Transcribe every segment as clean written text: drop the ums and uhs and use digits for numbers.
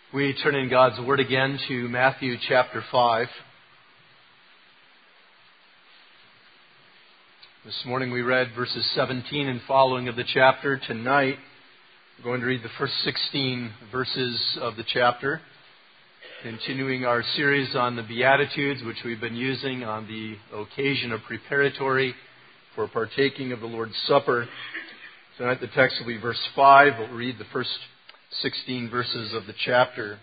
We turn in God's Word again to Matthew chapter 5. This morning we read verses 17 and following of the chapter. Tonight we're going to read the first 16 verses of the chapter, continuing our series on the Beatitudes, which we've been using on the occasion of preparatory for partaking of the Lord's Supper. Tonight the text will be verse 5. We'll read the first 16 verses of the chapter.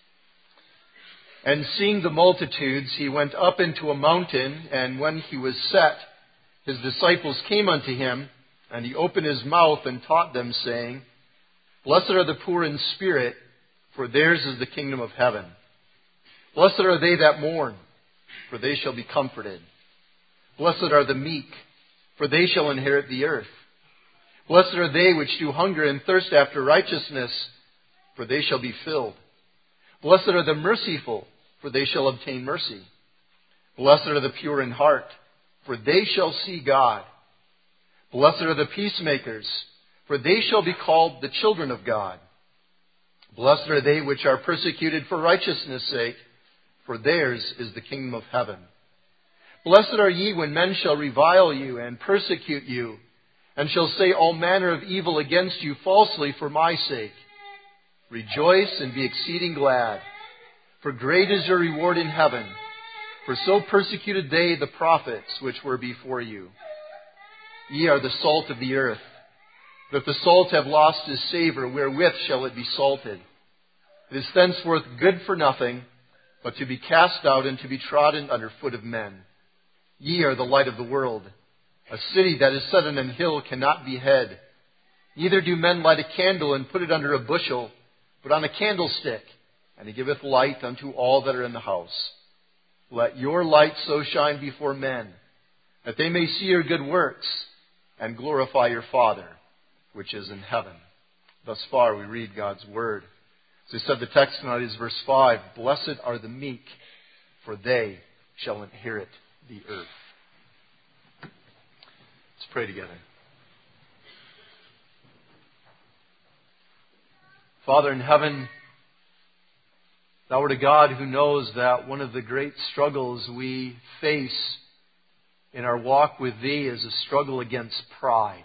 And seeing the multitudes, he went up into a mountain, and when he was set, his disciples came unto him, and he opened his mouth and taught them, saying, Blessed are the poor in spirit, for theirs is the kingdom of heaven. Blessed are they that mourn, for they shall be comforted. Blessed are the meek, for they shall inherit the earth. Blessed are they which do hunger and thirst after righteousness, for they shall be filled. Blessed are the merciful, for they shall obtain mercy. Blessed are the pure in heart, for they shall see God. Blessed are the peacemakers, for they shall be called the children of God. Blessed are they which are persecuted for righteousness' sake, for theirs is the kingdom of heaven. Blessed are ye when men shall revile you and persecute you, and shall say all manner of evil against you falsely for my sake. Rejoice and be exceeding glad, for great is your reward in heaven. For so persecuted they the prophets which were before you. Ye are the salt of the earth. But if the salt have lost his savour, wherewith shall it be salted? It is thenceforth good for nothing, but to be cast out and to be trodden under foot of men. Ye are the light of the world. A city that is set on an hill cannot be hid. Neither do men light a candle and put it under a bushel, but on a candlestick, and he giveth light unto all that are in the house. Let your light so shine before men, that they may see your good works, and glorify your Father, which is in heaven. Thus far we read God's Word. As I said, the text tonight is verse 5. Blessed are the meek, for they shall inherit the earth. Let's pray together. Father in heaven, Thou art a God who knows that one of the great struggles we face in our walk with Thee is a struggle against pride.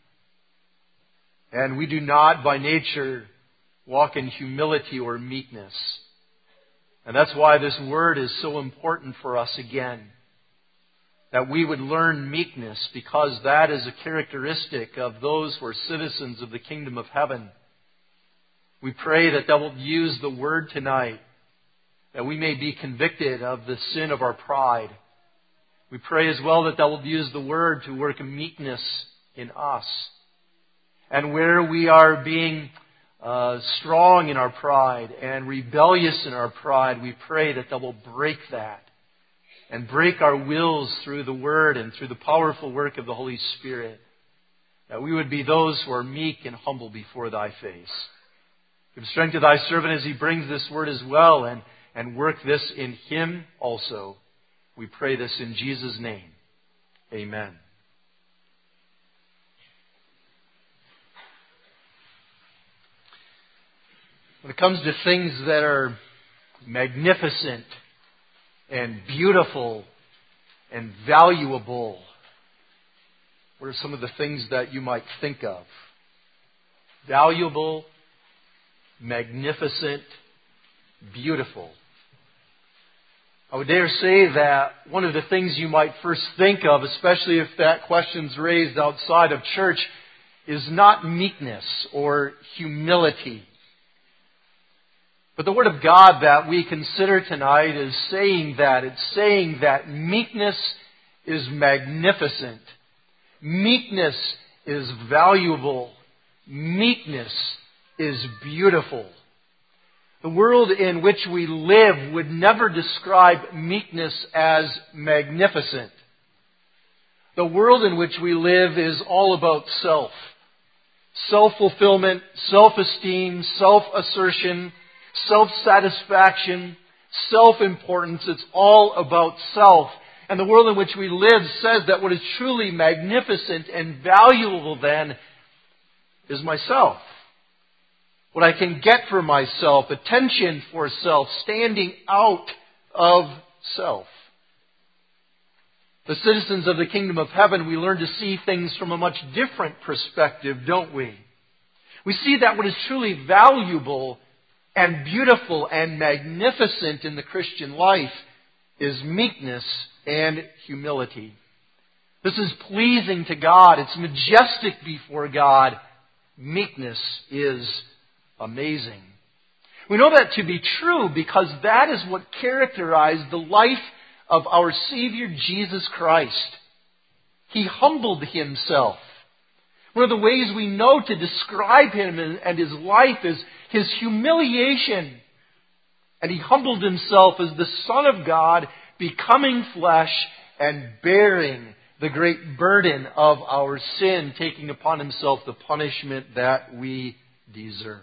And we do not by nature walk in humility or meekness. And that's why this word is so important for us again. That we would learn meekness, because that is a characteristic of those who are citizens of the kingdom of heaven. We pray that Thou wilt use the word tonight, that we may be convicted of the sin of our pride. We pray as well that Thou wilt use the word to work meekness in us. And where we are being strong in our pride and rebellious in our pride, we pray that Thou wilt break that and break our wills through the Word and through the powerful work of the Holy Spirit. That we would be those who are meek and humble before Thy face. Give strength to Thy servant as he brings this Word as well, and work this in him also. We pray this in Jesus' name. Amen. When it comes to things that are magnificent and beautiful and valuable, what are some of the things that you might think of? Valuable, magnificent, beautiful. I would dare say that one of the things you might first think of, especially if that question's raised outside of church, is not meekness or humility. But the Word of God that we consider tonight is saying that. It's saying that meekness is magnificent. Meekness is valuable. Meekness is beautiful. The world in which we live would never describe meekness as magnificent. The world in which we live is all about self. Self-fulfillment, self-esteem, self-assertion, self-satisfaction, self-importance. It's all about self. And the world in which we live says that what is truly magnificent and valuable then is myself. what I can get for myself, attention for self, standing out of self. The citizens of the kingdom of heaven, we learn to see things from a much different perspective, don't we? We see that what is truly valuable and beautiful and magnificent in the Christian life is meekness and humility. This is pleasing to God. It's majestic before God. Meekness is amazing. We know that to be true because that is what characterized the life of our Savior Jesus Christ. He humbled Himself. One of the ways we know to describe Him and His life is His humiliation. And He humbled Himself as the Son of God, becoming flesh and bearing the great burden of our sin, taking upon Himself the punishment that we deserve.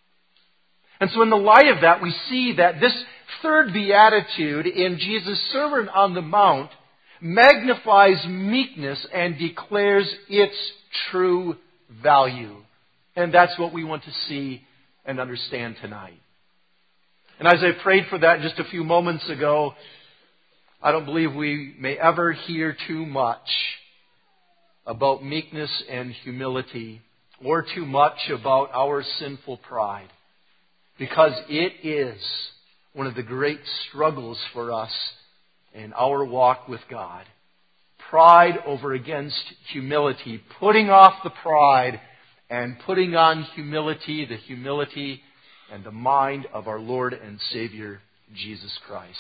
And so in the light of that, we see that this third beatitude in Jesus' Sermon on the Mount magnifies meekness and declares its true value. And that's what we want to see and understand tonight. And as I prayed for that just a few moments ago, I don't believe we may ever hear too much about meekness and humility or too much about our sinful pride. Because it is one of the great struggles for us in our walk with God. Pride over against humility. Putting off the pride and putting on humility, the humility and the mind of our Lord and Savior, Jesus Christ.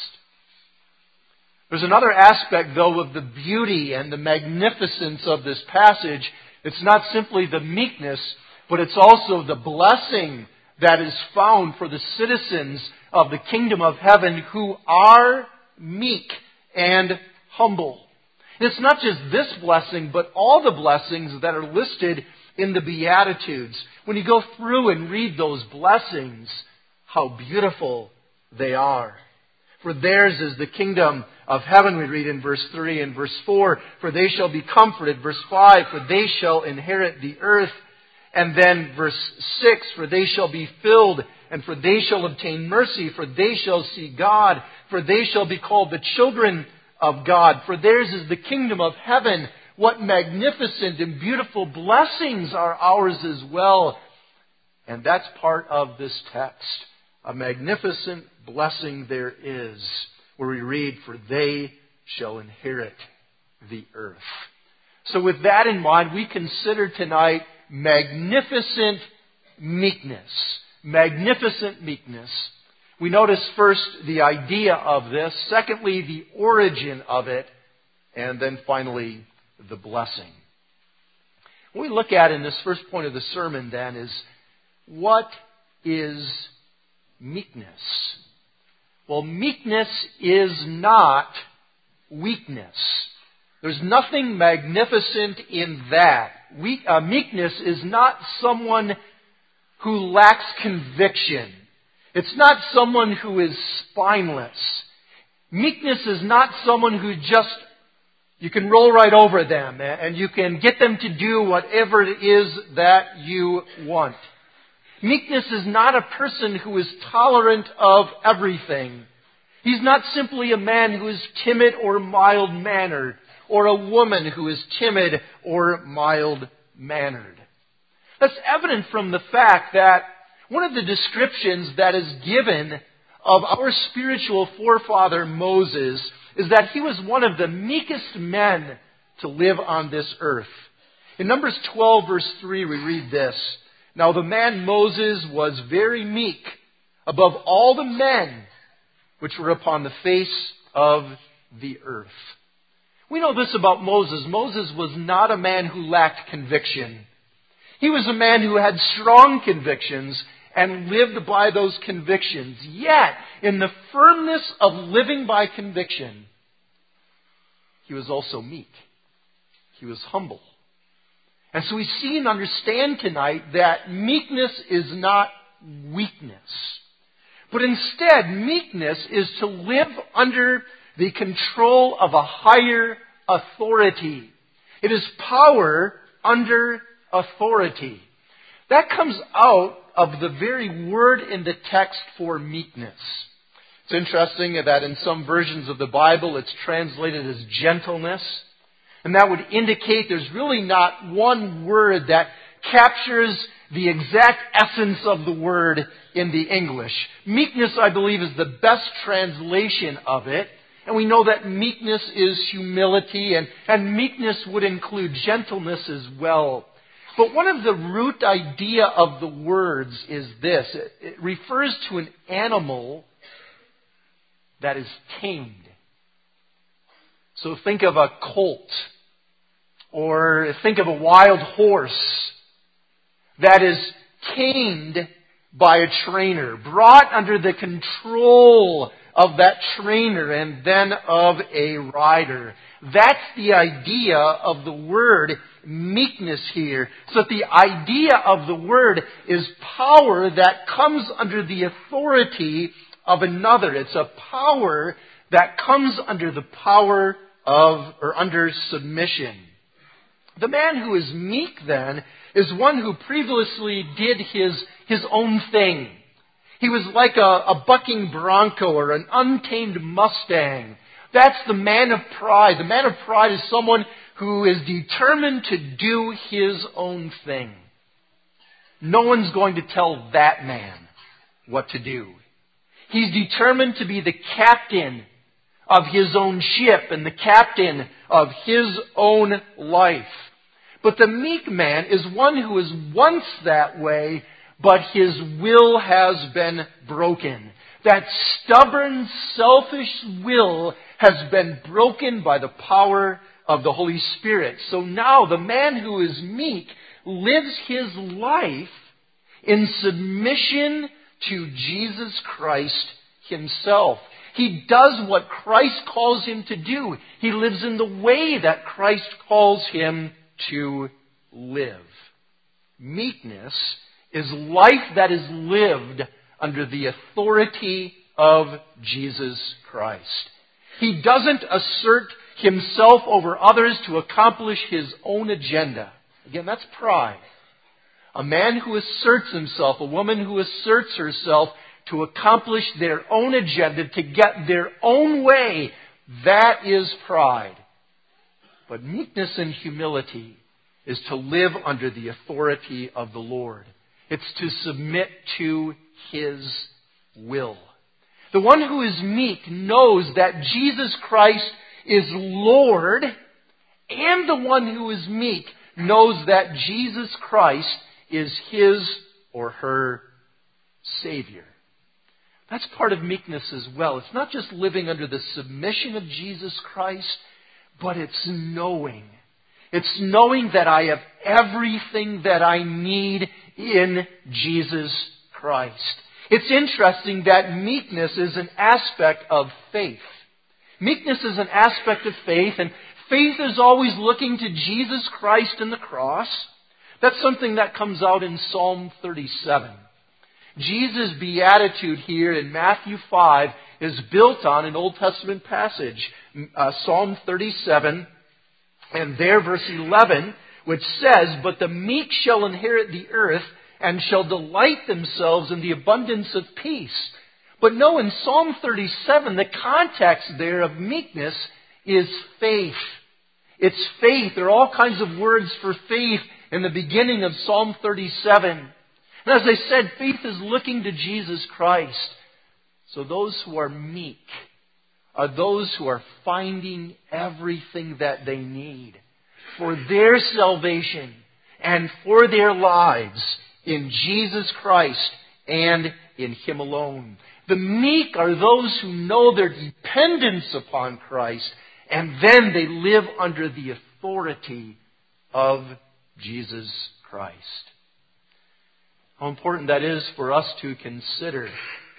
There's another aspect, though, of the beauty and the magnificence of this passage. It's not simply the meekness, but it's also the blessing that is found for the citizens of the kingdom of heaven who are meek and humble. And it's not just this blessing, but all the blessings that are listed in the Beatitudes. When you go through and read those blessings, how beautiful they are. For theirs is the kingdom of heaven, we read in verse 3 and verse 4. For they shall be comforted. Verse 5, for they shall inherit the earth. And then verse 6, for they shall be filled, and for they shall obtain mercy, for they shall see God, for they shall be called the children of God. For theirs is the kingdom of heaven. What magnificent and beautiful blessings are ours as well. And that's part of this text. A magnificent blessing there is, where we read, for they shall inherit the earth. So with that in mind, we consider tonight magnificent meekness. Magnificent meekness. We notice first the idea of this. Secondly, the origin of it. And then finally, the blessing. What we look at in this first point of the sermon then is, what is meekness? Well, meekness is not weakness. There's nothing magnificent in that. Meekness is not someone who lacks conviction. It's not someone who is spineless. Meekness is not someone who just, you can roll right over them and you can get them to do whatever it is that you want. Meekness is not a person who is tolerant of everything. He's not simply a man who is timid or mild-mannered, or a woman who is timid or mild-mannered. That's evident from the fact that one of the descriptions that is given of our spiritual forefather Moses is that he was one of the meekest men to live on this earth. In Numbers 12, verse 3, we read this. Now the man Moses was very meek above all the men which were upon the face of the earth. We know this about Moses. Moses was not a man who lacked conviction. He was a man who had strong convictions and lived by those convictions. Yet, in the firmness of living by conviction, he was also meek. He was humble. And so we see and understand tonight that meekness is not weakness. But instead, meekness is to live under the control of a higher authority. It is power under authority. That comes out of the very word in the text for meekness. It's interesting that in some versions of the Bible it's translated as gentleness. And that would indicate there's really not one word that captures the exact essence of the word in the English. Meekness, I believe, is the best translation of it. And we know that meekness is humility, and meekness would include gentleness as well. But one of the root idea of the words is this. It refers to an animal that is tamed. So think of a colt, or think of a wild horse that is tamed by a trainer, brought under the control of that trainer and then of a rider. That's the idea of the word meekness here. So that the idea of the word is power that comes under the authority of another. It's a power that comes under the power of, or under submission. The man who is meek then is one who previously did his own thing. He was like a bucking bronco or an untamed Mustang. That's the man of pride. The man of pride is someone who is determined to do his own thing. No one's going to tell that man what to do. He's determined to be the captain of his own ship and the captain of his own life. But the meek man is one who is once that way, but his will has been broken. That stubborn, selfish will has been broken by the power of the Holy Spirit. So now the man who is meek lives his life in submission to Jesus Christ himself. He does what Christ calls him to do. He lives in the way that Christ calls him to live. Meekness is life that is lived under the authority of Jesus Christ. He doesn't assert himself over others to accomplish his own agenda. Again, that's pride. A man who asserts himself, a woman who asserts herself to accomplish their own agenda, to get their own way, that is pride. But meekness and humility is to live under the authority of the Lord. It's to submit to His will. The one who is meek knows that Jesus Christ is Lord, and the one who is meek knows that Jesus Christ is his or her Savior. That's part of meekness as well. It's not just living under the submission of Jesus Christ, but it's knowing. It's knowing that I have everything that I need in Jesus Christ. It's interesting that meekness is an aspect of faith. Meekness is an aspect of faith, and faith is always looking to Jesus Christ and the cross. That's something that comes out in Psalm 37. Jesus' beatitude here in Matthew 5 is built on an Old Testament passage, Psalm 37, and there verse 11, which says, "But the meek shall inherit the earth and shall delight themselves in the abundance of peace." But no, in Psalm 37, the context there of meekness is faith. It's faith. There are all kinds of words for faith in the beginning of Psalm 37. And as I said, faith is looking to Jesus Christ. So those who are meek are those who are finding everything that they need for their salvation and for their lives in Jesus Christ and in Him alone. The meek are those who know their dependence upon Christ, and then they live under the authority of Jesus Christ. How important that is for us to consider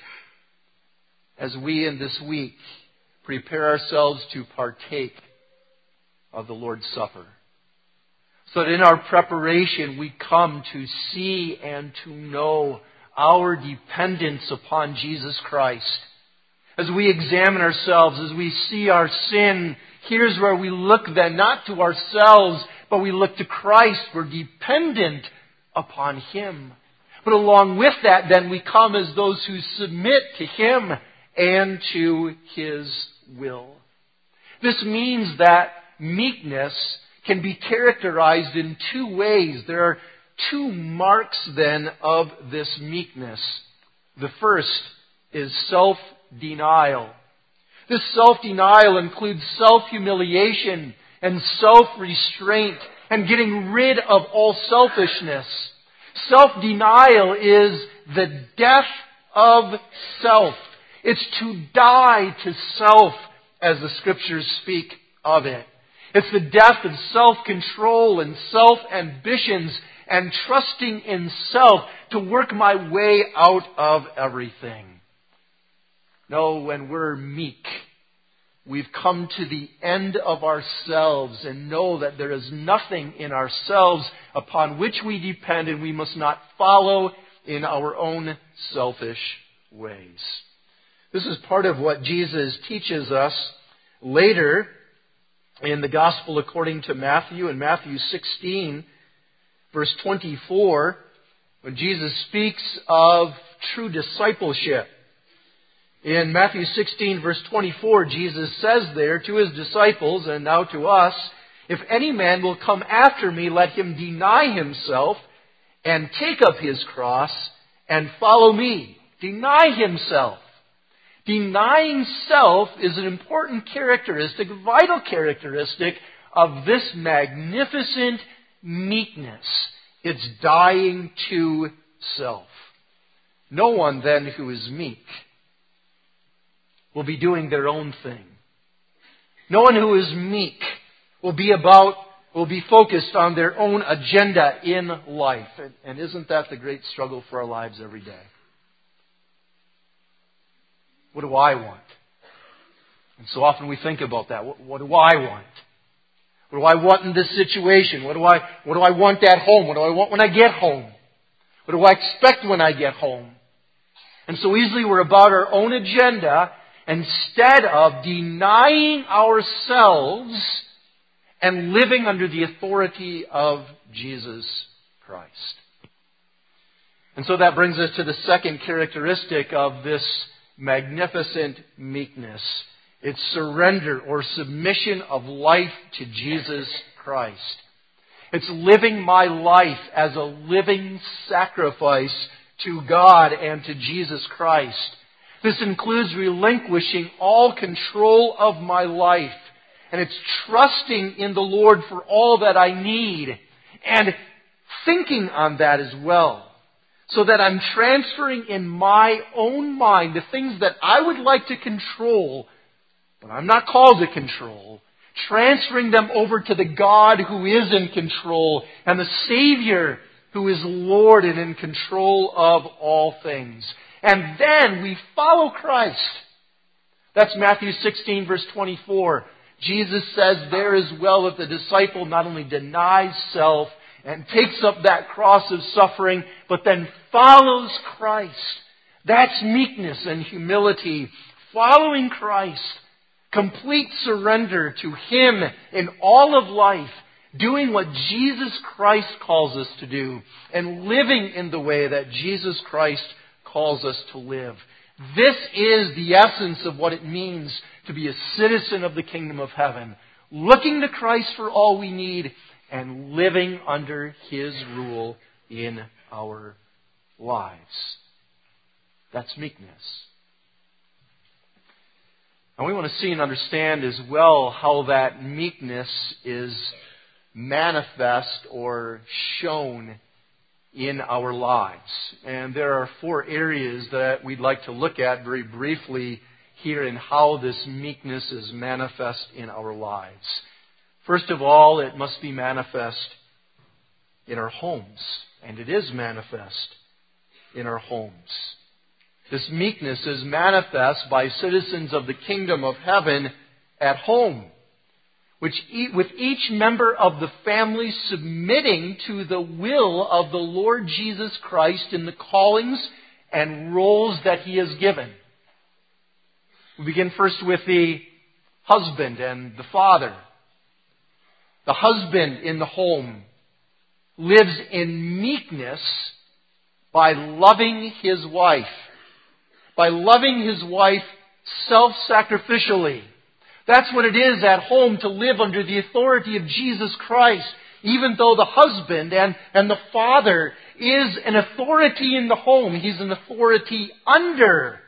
as we in this week prepare ourselves to partake of the Lord's Supper. So that in our preparation we come to see and to know our dependence upon Jesus Christ. As we examine ourselves, as we see our sin, here's where we look then, not to ourselves, but we look to Christ. We're dependent upon Him. But along with that, then, we come as those who submit to Him and to His will. This means that meekness can be characterized in two ways. There are two marks, then, of this meekness. The first is self-denial. This self-denial includes self-humiliation and self-restraint and getting rid of all selfishness. Self-denial is the death of self. It's to die to self, as the Scriptures speak of it. It's the death of self-control and self-ambitions and trusting in self to work my way out of everything. No, when we're meek, we've come to the end of ourselves and know that there is nothing in ourselves upon which we depend, and we must not follow in our own selfish ways. This is part of what Jesus teaches us later in the Gospel according to Matthew, in Matthew 16, verse 24, when Jesus speaks of true discipleship. In Matthew 16, verse 24, Jesus says there to His disciples, and now to us, "If any man will come after me, let him deny himself and take up his cross and follow me." Deny himself. Denying self is an important characteristic, vital characteristic of this magnificent meekness. It's dying to self. No one then who is meek will be doing their own thing. No one who is meek will be focused on their own agenda in life. And isn't that the great struggle for our lives every day? What do I want? And so often we think about that. What do I want? What do I want in this situation? What do I want at home? What do I want when I get home? What do I expect when I get home? And so easily we're about our own agenda instead of denying ourselves and living under the authority of Jesus Christ. And so that brings us to the second characteristic of this magnificent meekness. It's surrender or submission of life to Jesus Christ. It's living my life as a living sacrifice to God and to Jesus Christ. This includes relinquishing all control of my life. And it's trusting in the Lord for all that I need. And thinking on that as well. So that I'm transferring in my own mind the things that I would like to control, but I'm not called to control. Transferring them over to the God who is in control and the Savior who is Lord and in control of all things. And then we follow Christ. That's Matthew 16, verse 24. Jesus says there as well that the disciple not only denies self and takes up that cross of suffering, but then follows Christ. That's meekness and humility. Following Christ. Complete surrender to Him in all of life. Doing what Jesus Christ calls us to do. And living in the way that Jesus Christ calls us to live. This is the essence of what it means to be a citizen of the kingdom of heaven. Looking to Christ for all we need and living under His rule in our lives. That's meekness. And we want to see and understand as well how that meekness is manifest or shown in our lives. And there are 4 areas that we'd like to look at very briefly here in how this meekness is manifest in our lives. First of all, it must be manifest in our homes. And it is manifest in our homes. This meekness is manifest by citizens of the kingdom of heaven at home, with each member of the family submitting to the will of the Lord Jesus Christ in the callings and roles that He has given. We begin first with the husband and the father. The husband in the home lives in meekness by loving his wife. By loving his wife self-sacrificially. That's what it is at home to live under the authority of Jesus Christ. Even though the husband and the father is an authority in the home, he's an authority under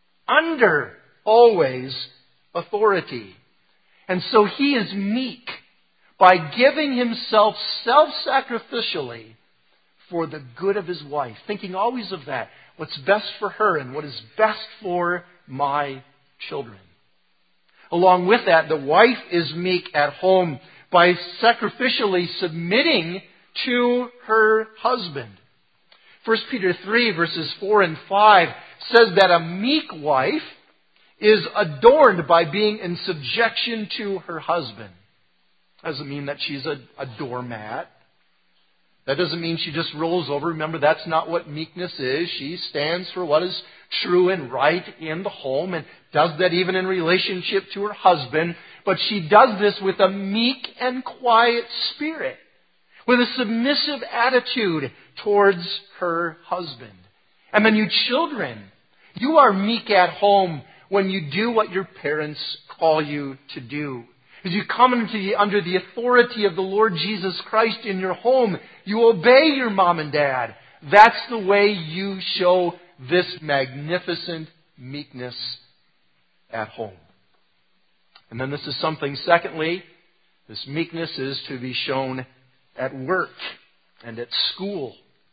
always authority. And so he is meek by giving himself self-sacrificially for the good of his wife, thinking always of that, what's best for her and what is best for my children. Along with that, the wife is meek at home by sacrificially submitting to her husband. 1 Peter 3 verses 4 and 5 says that a meek wife is adorned by being in subjection to her husband. Doesn't mean that she's a doormat. That doesn't mean she just rolls over. Remember, that's not what meekness is. She stands for what is true and right in the home and does that even in relationship to her husband. But she does this with a meek and quiet spirit, with a submissive attitude towards her husband. And then you children, you are meek at home when you do what your parents call you to do. As you come under the authority of the Lord Jesus Christ in your home, you obey your mom and dad. That's the way you show this magnificent meekness at home. And then this is something, secondly, this meekness is to be shown at work and at school.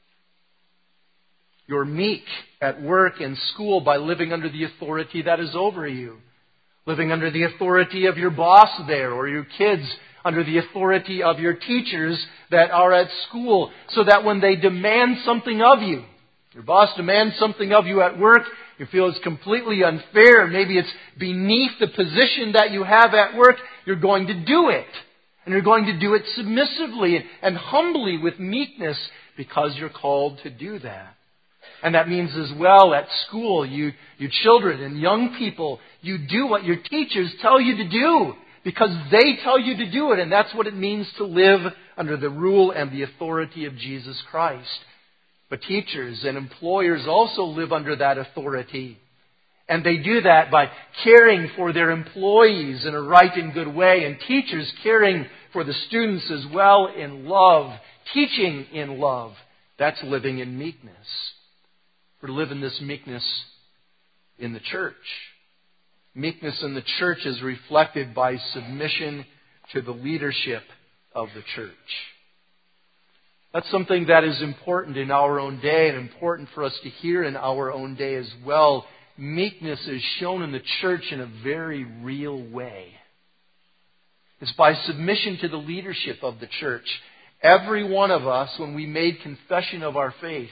You're meek at work and school by living under the authority that is over you. Living under the authority of your boss there, or your kids under the authority of your teachers that are at school, so that when they demand something of you, your boss demands something of you at work, you feel it's completely unfair, maybe it's beneath the position that you have at work, you're going to do it. And you're going to do it submissively and humbly with meekness because you're called to do that. And that means as well at school, you children and young people, you do what your teachers tell you to do because they tell you to do it. And that's what it means to live under the rule and the authority of Jesus Christ. But teachers and employers also live under that authority. And they do that by caring for their employees in a right and good way. And teachers caring for the students as well in love, teaching in love. That's living in meekness. We're to live in this meekness in the church. Meekness in the church is reflected by submission to the leadership of the church. That's something that is important in our own day and important for us to hear in our own day as well. Meekness is shown in the church in a very real way. It's by submission to the leadership of the church. Every one of us, when we made confession of our faith,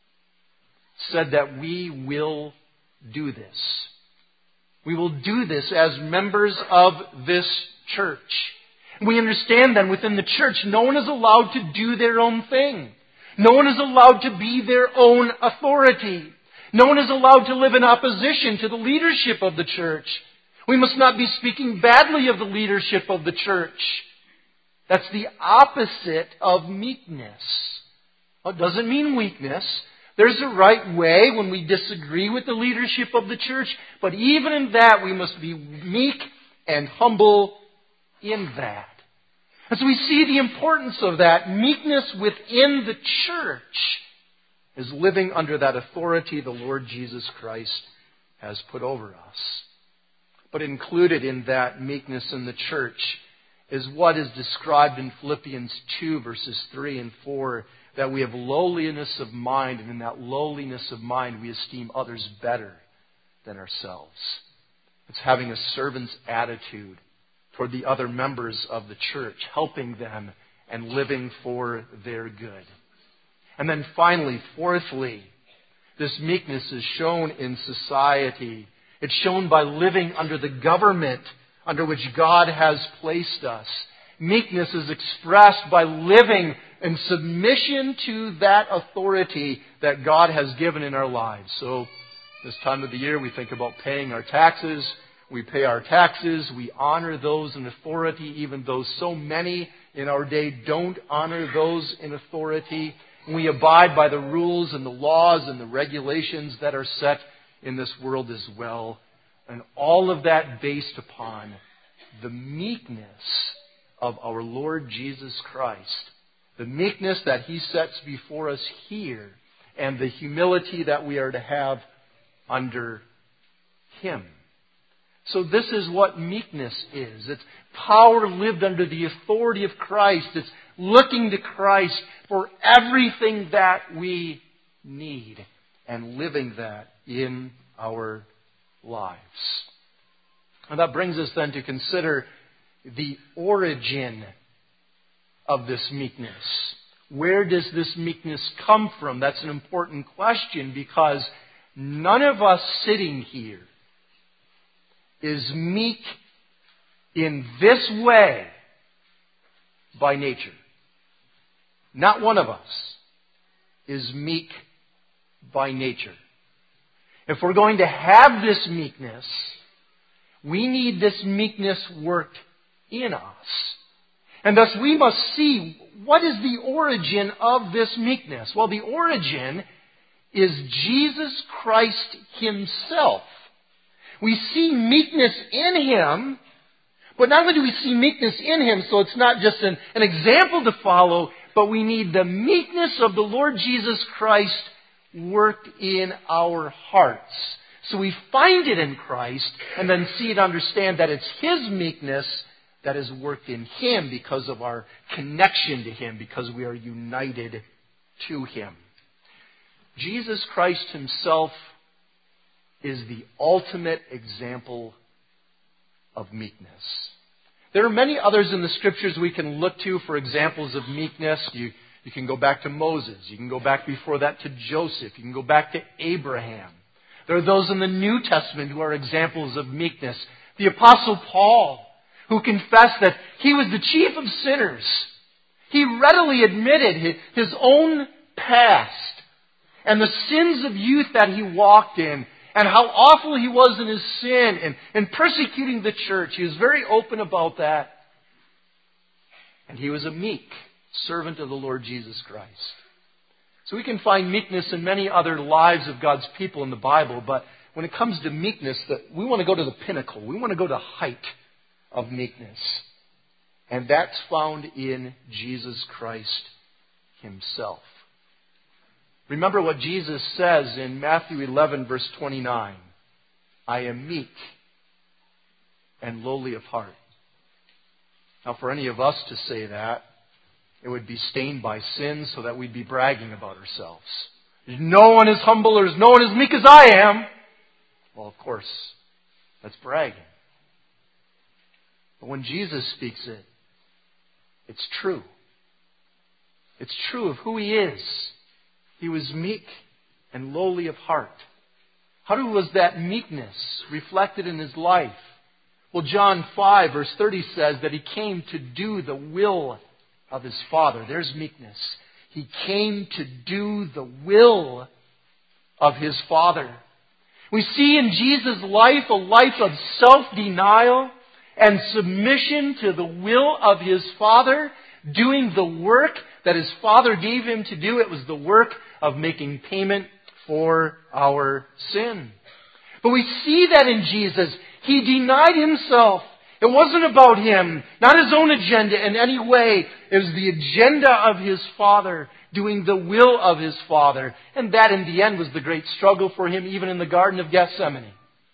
said that we will do this. We will do this as members of this church. We understand then within the church, no one is allowed to do their own thing. No one is allowed to be their own authority. No one is allowed to live in opposition to the leadership of the church. We must not be speaking badly of the leadership of the church. That's the opposite of meekness. Well, it doesn't mean weakness. There's a right way when we disagree with the leadership of the church, but even in that we must be meek and humble in that. And so we see the importance of that. Meekness within the church is living under that authority the Lord Jesus Christ has put over us. But included in that meekness in the church is what is described in Philippians 2 verses 3 and 4, that we have lowliness of mind, and in that lowliness of mind we esteem others better than ourselves. It's having a servant's attitude toward the other members of the church, helping them and living for their good. And then finally, fourthly, this meekness is shown in society. It's shown by living under the government under which God has placed us. Meekness is expressed by living in submission to that authority that God has given in our lives. So this time of the year we think about paying our taxes. We pay our taxes. We honor those in authority, even though so many in our day don't honor those in authority. We abide by the rules and the laws and the regulations that are set in this world as well. And all of that based upon the meekness of our Lord Jesus Christ. The meekness that He sets before us here, and the humility that we are to have under Him. So this is what meekness is. It's power lived under the authority of Christ. It's looking to Christ for everything that we need and living that in our lives. And that brings us then to consider the origin of this meekness. Where does this meekness come from? That's an important question, because none of us sitting here is meek in this way by nature. Not one of us is meek by nature. If we're going to have this meekness, we need this meekness worked in us. And thus we must see, what is the origin of this meekness? Well, the origin is Jesus Christ Himself. We see meekness in Him, but not only do we see meekness in Him, so it's not just an example to follow, but we need the meekness of the Lord Jesus Christ worked in our hearts. So we find it in Christ, and then see and understand that it's His meekness that is worked in Him because of our connection to Him, because we are united to Him. Jesus Christ Himself is the ultimate example of meekness. There are many others in the Scriptures we can look to for examples of meekness. You can go back to Moses. You can go back before that to Joseph. You can go back to Abraham. There are those in the New Testament who are examples of meekness. The Apostle Paul, who confessed that he was the chief of sinners. He readily admitted his own past and the sins of youth that he walked in, and how awful he was in his sin and persecuting the church. He was very open about that. And he was a meek servant of the Lord Jesus Christ. So we can find meekness in many other lives of God's people in the Bible, but when it comes to meekness, we want to go to the pinnacle. We want to go to the height of meekness. And that's found in Jesus Christ Himself. Remember what Jesus says in Matthew 11, verse 29. I am meek and lowly of heart. Now, for any of us to say that, it would be stained by sin, so that we'd be bragging about ourselves. No one is humble, or no one is meek as I am. Well, of course, that's bragging. But when Jesus speaks it, it's true. It's true of who He is. He was meek and lowly of heart. How was that meekness reflected in His life? Well, John 5, verse 30 says that He came to do the will of His Father. There's meekness. He came to do the will of His Father. We see in Jesus' life a life of self-denial and submission to the will of His Father, doing the work that His Father gave Him to do. It was the work of making payment for our sin. But we see that in Jesus. He denied Himself. It wasn't about Him, not His own agenda in any way. It was the agenda of His Father, doing the will of His Father. And that in the end was the great struggle for Him, even in the Garden of Gethsemane.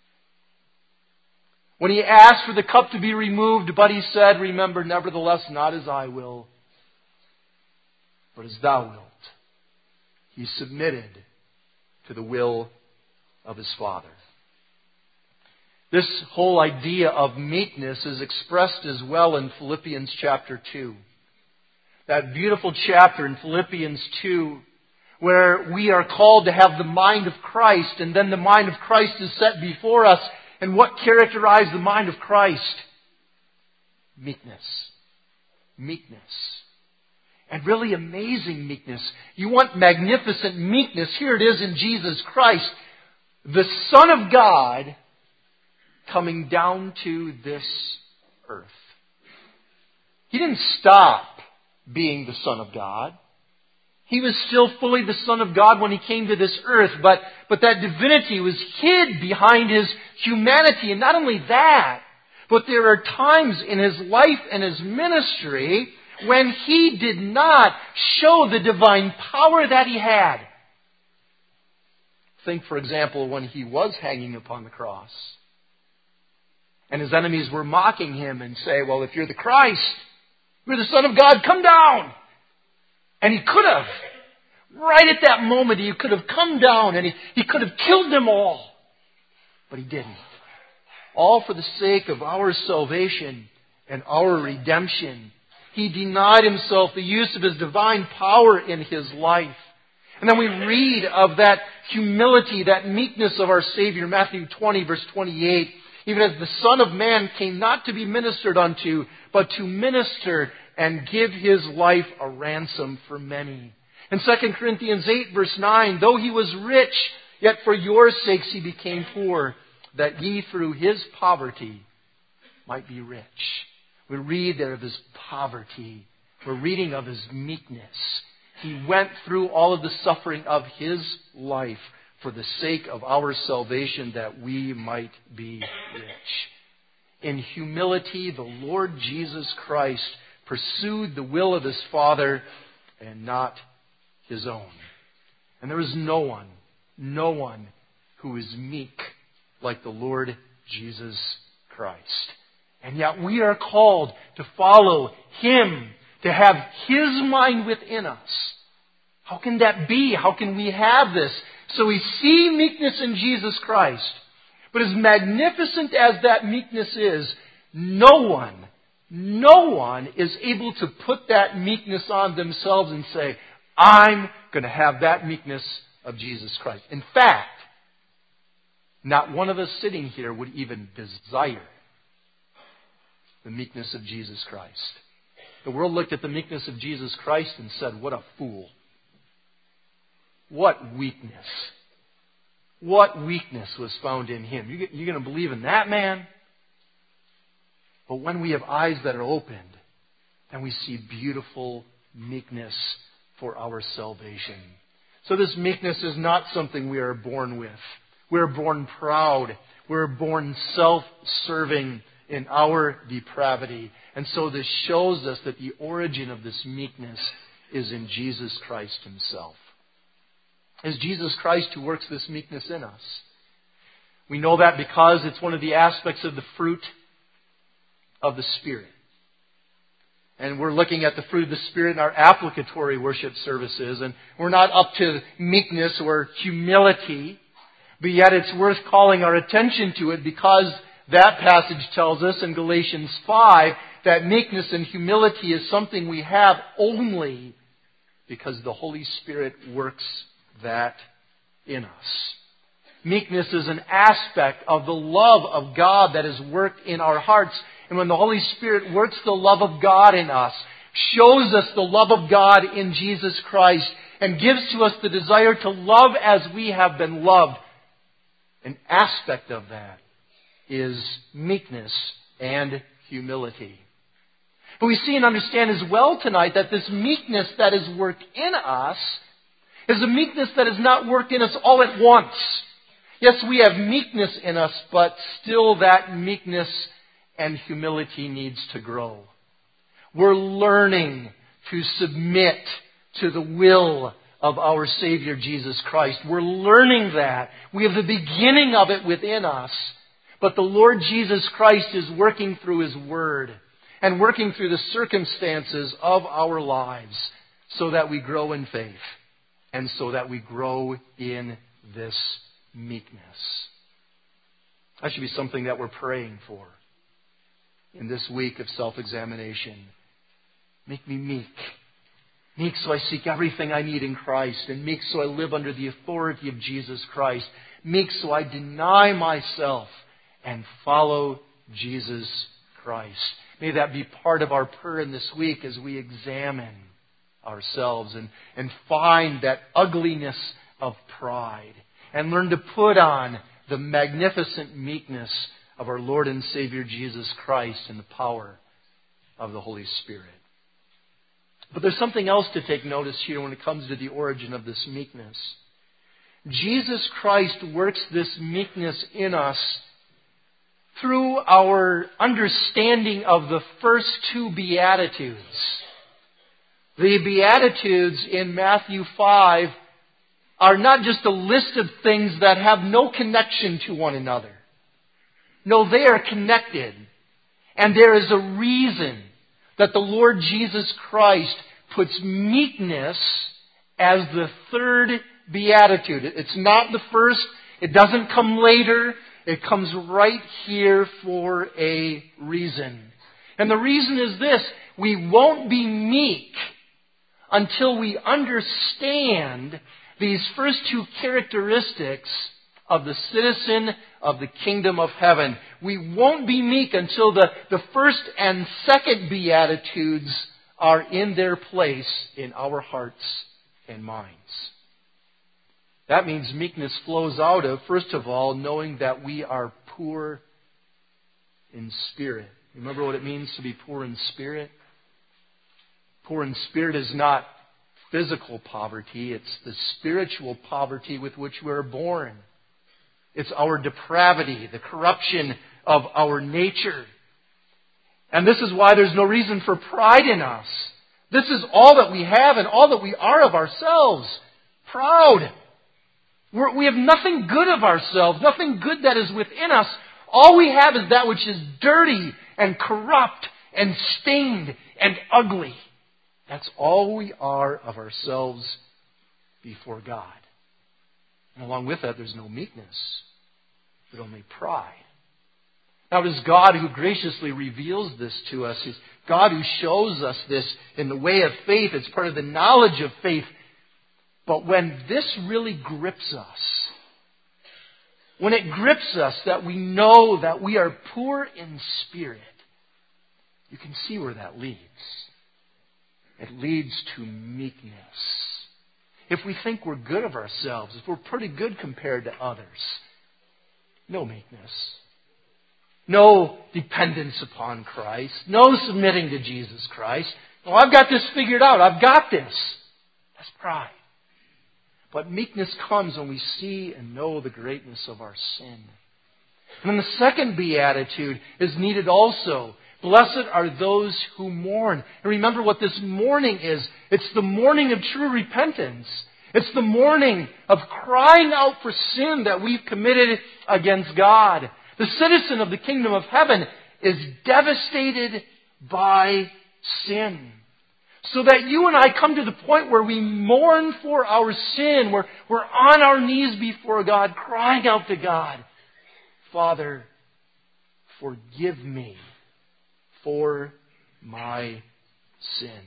When He asked for the cup to be removed, but He said, remember, nevertheless, not as I will, but as Thou wilt. He submitted to the will of His Father. This whole idea of meekness is expressed as well in Philippians chapter 2. That beautiful chapter in Philippians 2, where we are called to have the mind of Christ, and then the mind of Christ is set before us. And what characterized the mind of Christ? Meekness. Meekness. And really amazing meekness. You want magnificent meekness? Here it is in Jesus Christ, the Son of God, coming down to this earth. He didn't stop being the Son of God. He was still fully the Son of God when He came to this earth, but that divinity was hid behind His humanity. And not only that, but there are times in His life and His ministry when He did not show the divine power that He had. Think, for example, when He was hanging upon the cross. And His enemies were mocking Him and say, well, if you're the Christ, you're the Son of God, come down. And He could have. Right at that moment, He could have come down and He could have killed them all. But He didn't. All for the sake of our salvation and our redemption. He denied Himself the use of His divine power in His life. And then we read of that humility, that meekness of our Savior, Matthew 20, verse 28. Even as the Son of Man came not to be ministered unto, but to minister and give His life a ransom for many. In 2 Corinthians 8, verse 9, though He was rich, yet for your sakes He became poor, that ye through His poverty might be rich. We read there of His poverty. We're reading of His meekness. He went through all of the suffering of His life for the sake of our salvation, that we might be rich. In humility, the Lord Jesus Christ pursued the will of His Father and not His own. And there is no one who is meek like the Lord Jesus Christ. And yet we are called to follow Him, to have His mind within us. How can that be? How can we have this? So we see meekness in Jesus Christ. But as magnificent as that meekness is, no one is able to put that meekness on themselves and say, I'm going to have that meekness of Jesus Christ. In fact, not one of us sitting here would even desire the meekness of Jesus Christ. The world looked at the meekness of Jesus Christ and said, what a fool. What weakness. What weakness was found in Him. You're going to believe in that man? But when we have eyes that are opened, and we see beautiful meekness for our salvation. So this meekness is not something we are born with. We're born proud. We're born self-serving in our depravity. And so this shows us that the origin of this meekness is in Jesus Christ Himself. It's Jesus Christ who works this meekness in us. We know that because it's one of the aspects of the fruit of the Spirit. And we're looking at the fruit of the Spirit in our applicatory worship services. And we're not up to meekness or humility. But yet it's worth calling our attention to it because that passage tells us in Galatians 5 that meekness and humility is something we have only because the Holy Spirit works that in us. Meekness is an aspect of the love of God that is worked in our hearts. And when the Holy Spirit works the love of God in us, shows us the love of God in Jesus Christ, and gives to us the desire to love as we have been loved, an aspect of that is meekness and humility. But we see and understand as well tonight that this meekness that is worked in us is a meekness that is not worked in us all at once. Yes, we have meekness in us, but still that meekness and humility needs to grow. We're learning to submit to the will of our Savior Jesus Christ. We're learning that. We have the beginning of it within us. But the Lord Jesus Christ is working through His Word and working through the circumstances of our lives so that we grow in faith and so that we grow in this meekness. That should be something that we're praying for in this week of self-examination. Make me meek. Meek so I seek everything I need in Christ. And meek so I live under the authority of Jesus Christ. Meek so I deny myself and follow Jesus Christ. May that be part of our prayer in this week as we examine ourselves and find that ugliness of pride and learn to put on the magnificent meekness of our Lord and Savior Jesus Christ in the power of the Holy Spirit. But there's something else to take notice here when it comes to the origin of this meekness. Jesus Christ works this meekness in us through our understanding of the first two Beatitudes. The Beatitudes in Matthew 5 are not just a list of things that have no connection to one another. No, they are connected. And there is a reason that the Lord Jesus Christ puts meekness as the third beatitude. It's not the first. It doesn't come later. It comes right here for a reason. And the reason is this: we won't be meek until we understand these first two characteristics of the citizen of the kingdom of heaven. We won't be meek until the first and second beatitudes are in their place in our hearts and minds. That means meekness flows out of, first of all, knowing that we are poor in spirit. Remember what it means to be poor in spirit? Poor in spirit is not physical poverty. It's the spiritual poverty with which we're born. It's our depravity, the corruption of our nature. And this is why there's no reason for pride in us. This is all that we have and all that we are of ourselves. Proud. We have nothing good of ourselves, nothing good that is within us. All we have is that which is dirty and corrupt and stained and ugly. That's all we are of ourselves before God. And along with that, there's no meekness, but only pride. Now, it is God who graciously reveals this to us. It's God who shows us this in the way of faith. It's part of the knowledge of faith. But when this really grips us, when it grips us that we know that we are poor in spirit, you can see where that leads. It leads to meekness. If we think we're good of ourselves, if we're pretty good compared to others, no meekness. No dependence upon Christ. No submitting to Jesus Christ. Oh, I've got this figured out. I've got this. That's pride. But meekness comes when we see and know the greatness of our sin. And then the second beatitude is needed also. Blessed are those who mourn. And remember what this mourning is. It's the mourning of true repentance. It's the mourning of crying out for sin that we've committed against God. The citizen of the kingdom of heaven is devastated by sin. So that you and I come to the point where we mourn for our sin. We're on our knees before God, crying out to God, Father, forgive me for my sin.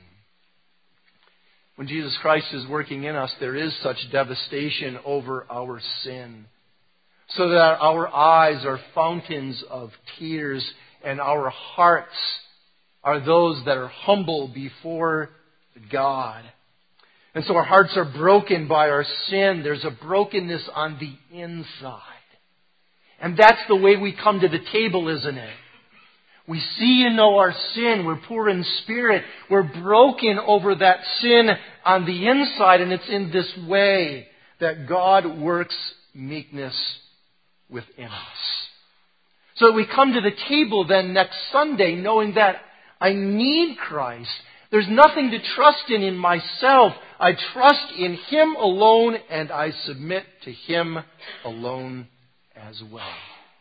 When Jesus Christ is working in us, there is such devastation over our sin, so that our eyes are fountains of tears and our hearts are those that are humble before God. And so our hearts are broken by our sin. There's a brokenness on the inside. And that's the way we come to the table, isn't it? We see and know our sin. We're poor in spirit. We're broken over that sin on the inside. And it's in this way that God works meekness within us. So we come to the table then next Sunday knowing that I need Christ. There's nothing to trust in myself. I trust in Him alone and I submit to Him alone as well.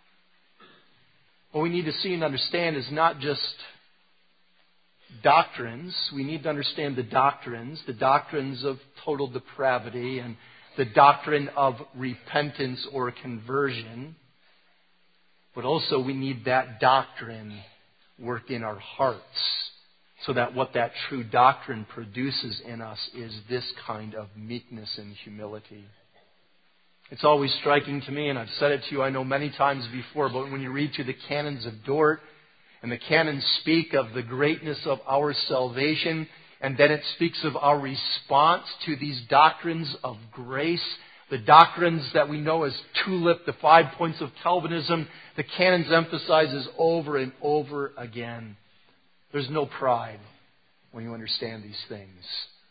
What we need to see and understand is not just doctrines. We need to understand the doctrines of total depravity and the doctrine of repentance or conversion. But also we need that doctrine work in our hearts so that what that true doctrine produces in us is this kind of meekness and humility. It's always striking to me, and I've said it to you I know many times before, but when you read through the canons of Dort, and the canons speak of the greatness of our salvation, and then it speaks of our response to these doctrines of grace, the doctrines that we know as TULIP, the 5 points of Calvinism, the canons emphasizes over and over again. There's no pride. when you understand these things.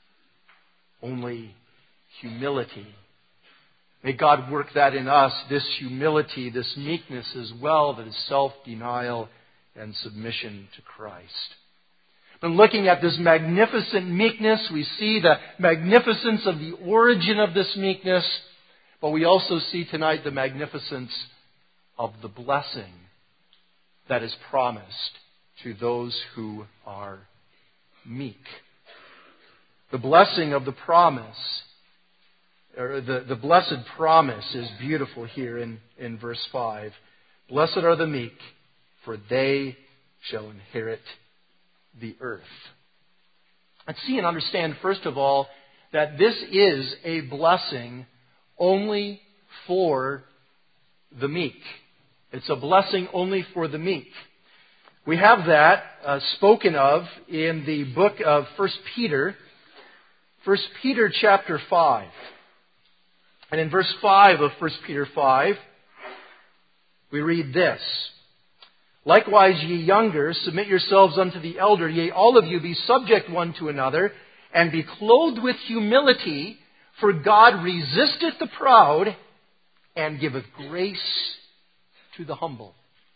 Only humility. May God work that in us, this humility, this meekness as well, that is self-denial and submission to Christ. When looking at this magnificent meekness, we see the magnificence of the origin of this meekness, but we also see tonight the magnificence of the blessing that is promised to those who are meek. The blessing of the promise, or the blessed promise, is beautiful here in verse 5. Blessed are the meek, for they shall inherit the earth. Let's see and understand, first of all, that this is a blessing only for the meek. It's a blessing only for the meek. We have that spoken of in the book of 1 Peter. 1 Peter chapter 5. And in verse 5 of 1 Peter 5, we read this. Likewise, ye younger, submit yourselves unto the elder. Yea, all of you be subject one to another, and be clothed with humility, for God resisteth the proud, and giveth grace to the humble.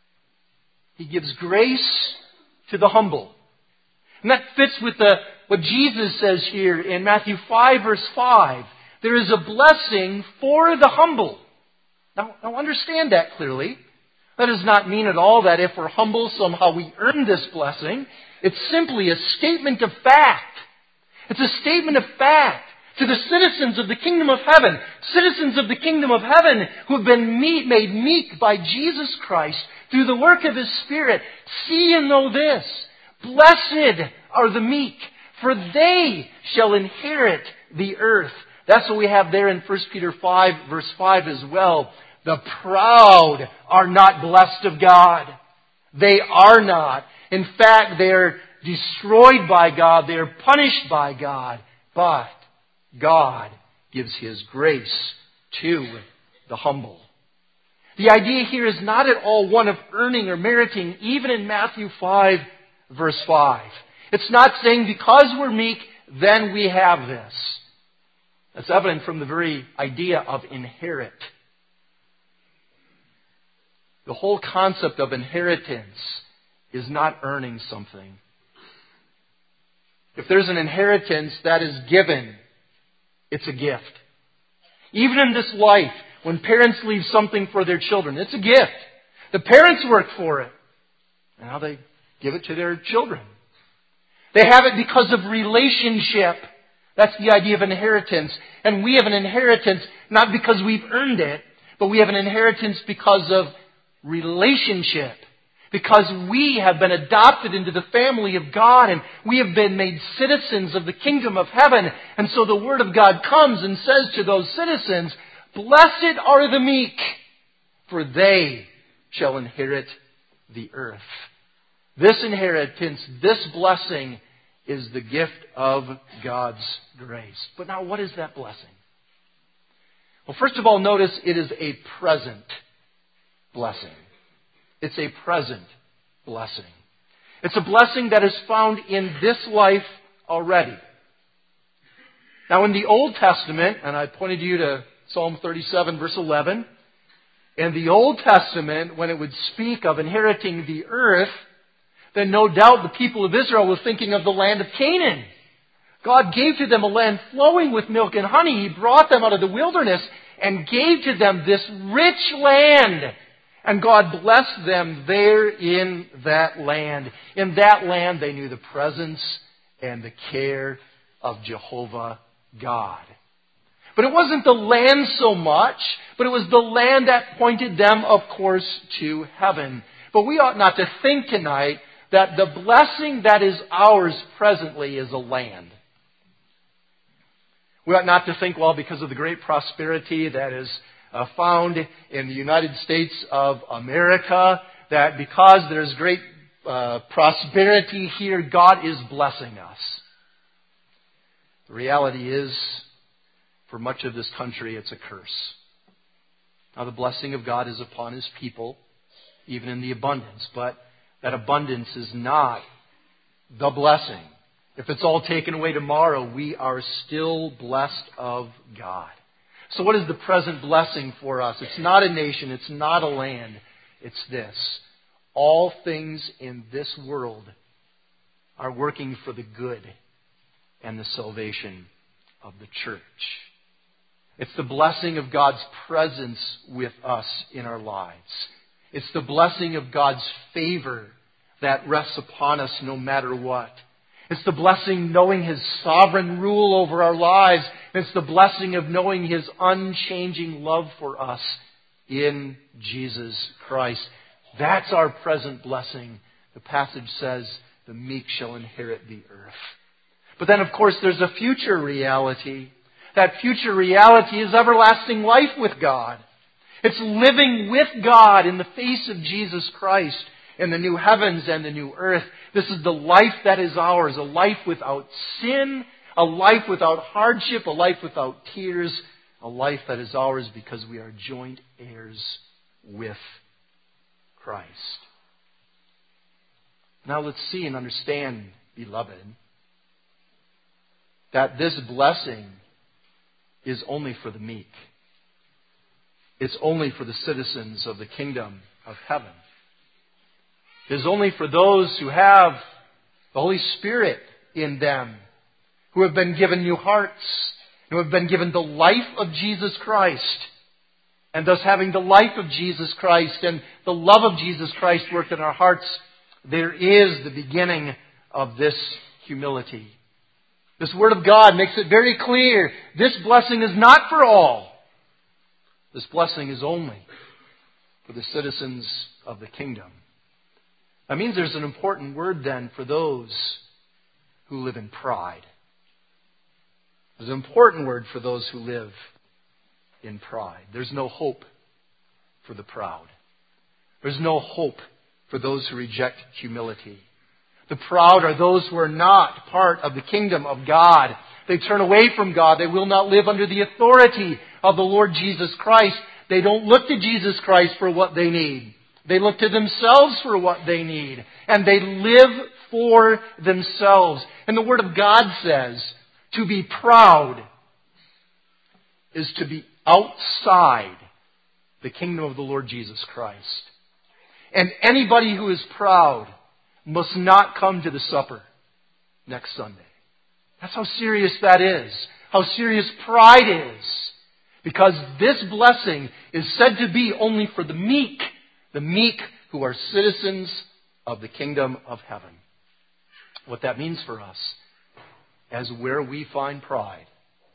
He gives grace to the humble. And that fits with what Jesus says here in Matthew 5, verse 5. There is a blessing for the humble. Now understand that clearly. That does not mean at all that if we're humble, somehow we earn this blessing. It's simply a statement of fact. It's a statement of fact to the citizens of the kingdom of heaven. Citizens of the kingdom of heaven who have been made meek by Jesus Christ through the work of His Spirit. See and know this. Blessed are the meek, for they shall inherit the earth. That's what we have there in 1 Peter 5, verse 5 as well. The proud are not blessed of God. They are not. In fact, they are destroyed by God. They are punished by God. But God gives His grace to the humble. The idea here is not at all one of earning or meriting, even in Matthew 5, verse 5. It's not saying because we're meek, then we have this. That's evident from the very idea of inherit. The whole concept of inheritance is not earning something. If there's an inheritance that is given, it's a gift. Even in this life, when parents leave something for their children, it's a gift. The parents work for it. And now they give it to their children. They have it because of relationship. That's the idea of inheritance. And we have an inheritance not because we've earned it, but we have an inheritance because of relationship. Because we have been adopted into the family of God and we have been made citizens of the kingdom of heaven. And so the Word of God comes and says to those citizens, blessed are the meek, for they shall inherit the earth. This inheritance, this blessing, is the gift of God's grace. But now what is that blessing? Well, first of all, notice it is a present blessing. It's a present blessing. It's a blessing that is found in this life already. Now in the Old Testament, and I pointed you to Psalm 37 verse 11, in the Old Testament, when it would speak of inheriting the earth, then no doubt the people of Israel were thinking of the land of Canaan. God gave to them a land flowing with milk and honey. He brought them out of the wilderness and gave to them this rich land. And God blessed them there in that land. In that land they knew the presence and the care of Jehovah God. But it wasn't the land so much, but it was the land that pointed them, of course, to heaven. But we ought not to think tonight that the blessing that is ours presently is a land. We ought not to think, well, because of the great prosperity that is found in the United States of America, that because there's great prosperity here, God is blessing us. The reality is, for much of this country, it's a curse. Now, the blessing of God is upon His people, even in the abundance, but that abundance is not the blessing. If it's all taken away tomorrow, we are still blessed of God. So what is the present blessing for us? It's not a nation. It's not a land. It's this. All things in this world are working for the good and the salvation of the church. It's the blessing of God's presence with us in our lives. It's the blessing of God's favor that rests upon us no matter what. It's the blessing knowing His sovereign rule over our lives. It's the blessing of knowing His unchanging love for us in Jesus Christ. That's our present blessing. The passage says, the meek shall inherit the earth. But then, of course, there's a future reality. That future reality is everlasting life with God. It's living with God in the face of Jesus Christ in the new heavens and the new earth. This is the life that is ours, a life without sin, a life without hardship, a life without tears, a life that is ours because we are joint heirs with Christ. Now let's see and understand, beloved, that this blessing is only for the meek. It's only for the citizens of the kingdom of heaven. It is only for those who have the Holy Spirit in them, who have been given new hearts, who have been given the life of Jesus Christ. And thus having the life of Jesus Christ and the love of Jesus Christ worked in our hearts, there is the beginning of this humility. This Word of God makes it very clear. This blessing is not for all. This blessing is only for the citizens of the kingdom. That means there's an important word then for those who live in pride. There's an important word for those who live in pride. There's no hope for the proud. There's no hope for those who reject humility. The proud are those who are not part of the kingdom of God. They turn away from God. They will not live under the authority of the Lord Jesus Christ. They don't look to Jesus Christ for what they need. They look to themselves for what they need. And they live for themselves. And the Word of God says, to be proud is to be outside the kingdom of the Lord Jesus Christ. And anybody who is proud must not come to the supper next Sunday. That's how serious that is. How serious pride is. Because this blessing is said to be only for the meek who are citizens of the kingdom of heaven. What that means for us, as where we find pride,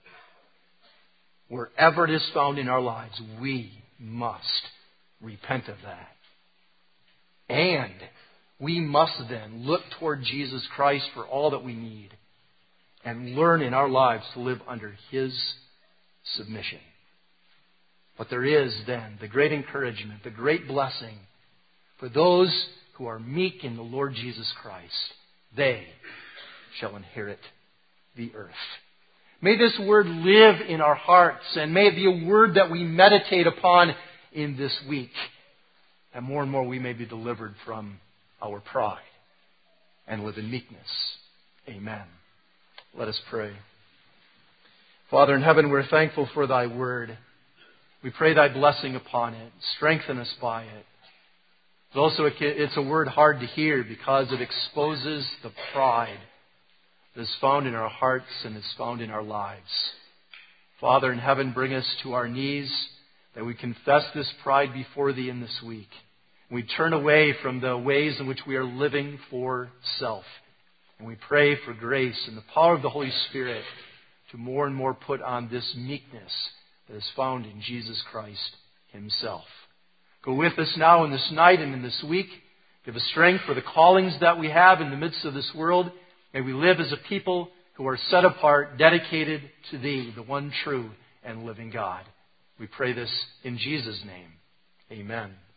wherever it is found in our lives, we must repent of that. And we must then look toward Jesus Christ for all that we need and learn in our lives to live under His submission. But there is then the great encouragement, the great blessing for those who are meek in the Lord Jesus Christ. They shall inherit the earth. May this word live in our hearts, and may it be a word that we meditate upon in this week. And more we may be delivered from our pride and live in meekness. Amen. Let us pray. Father in heaven, we're thankful for Thy word. We pray Thy blessing upon it. Strengthen us by it. But also, it's a word hard to hear because it exposes the pride that is found in our hearts and is found in our lives. Father in heaven, bring us to our knees that we confess this pride before Thee in this week. We turn away from the ways in which we are living for self. And we pray for grace and the power of the Holy Spirit to more and more put on this meekness that is found in Jesus Christ Himself. Go with us now in this night and in this week. Give us strength for the callings that we have in the midst of this world. May we live as a people who are set apart, dedicated to Thee, the one true and living God. We pray this in Jesus' name. Amen.